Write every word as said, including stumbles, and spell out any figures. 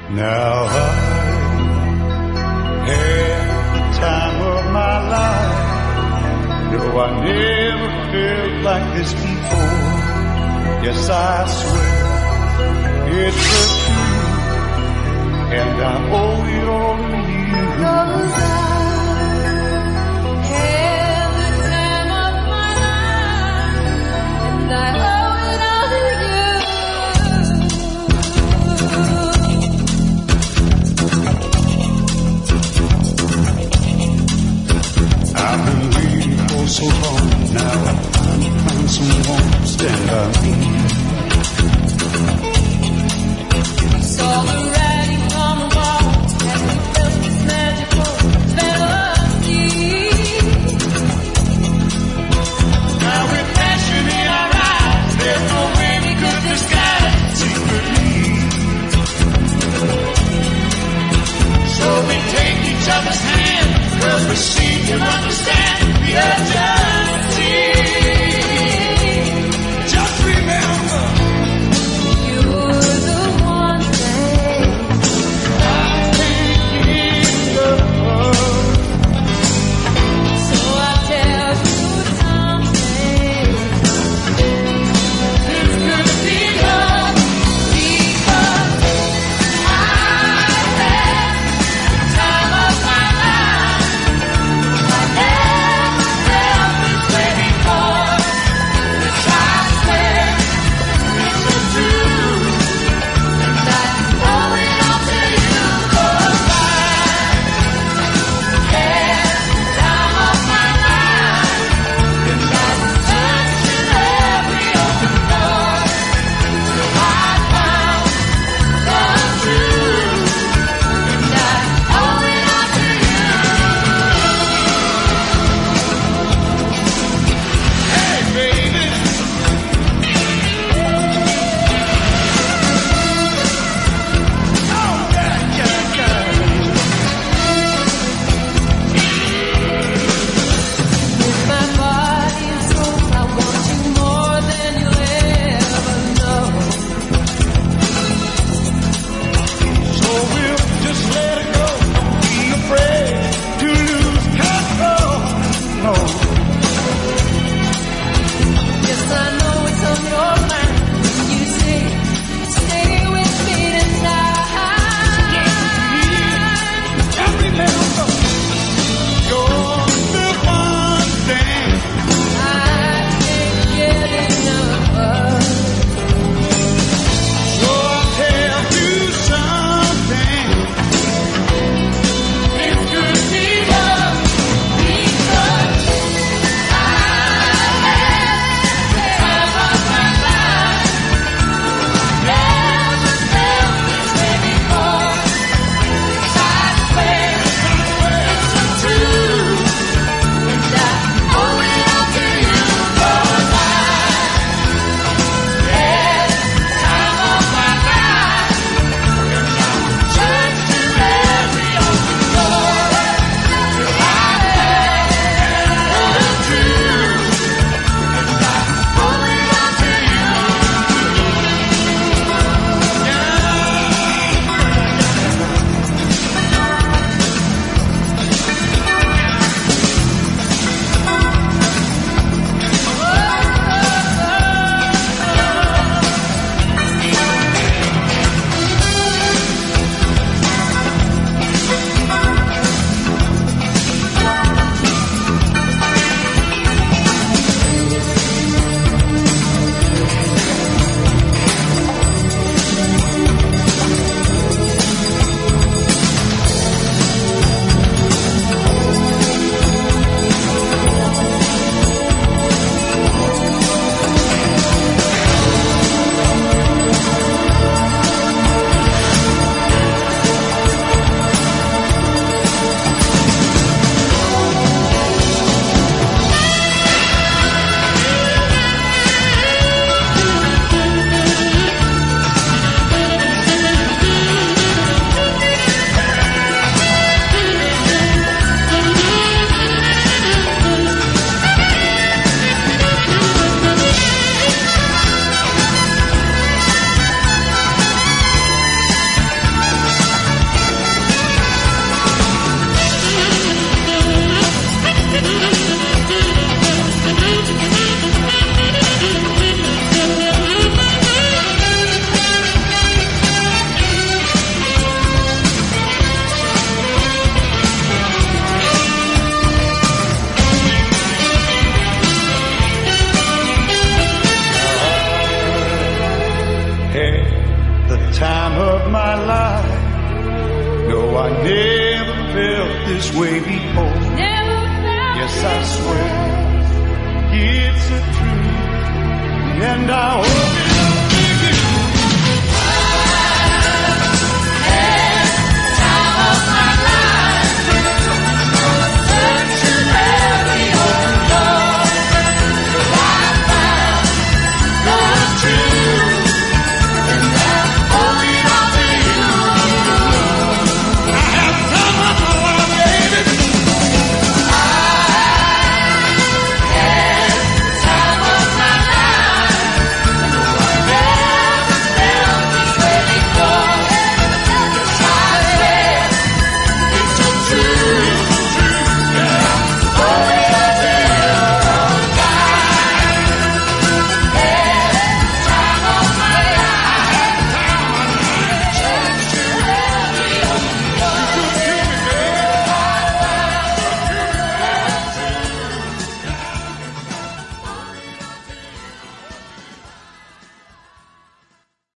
Now I had the time of my life. No, I never felt like this before. Yes, I swear it's the truth, and I owe it all to you. 'Cause I had the time of my life, and I owe it all to you. I've been waiting for so long. Now I finally found someone to stand by me. Saw the writing on the wall, and we felt this magical melody. Now with passion in our eyes, there's no way we could disguise secretly. So we take each other's hand, 'cause we seem to understand the urgency. Just remember, you're the one thing I can't give up. So I tell you something. It's gonna be love, because I had the time of my life. I never the time of my life. No, I never felt this way before. Never felt yes, I swear it's the truth, and I hope it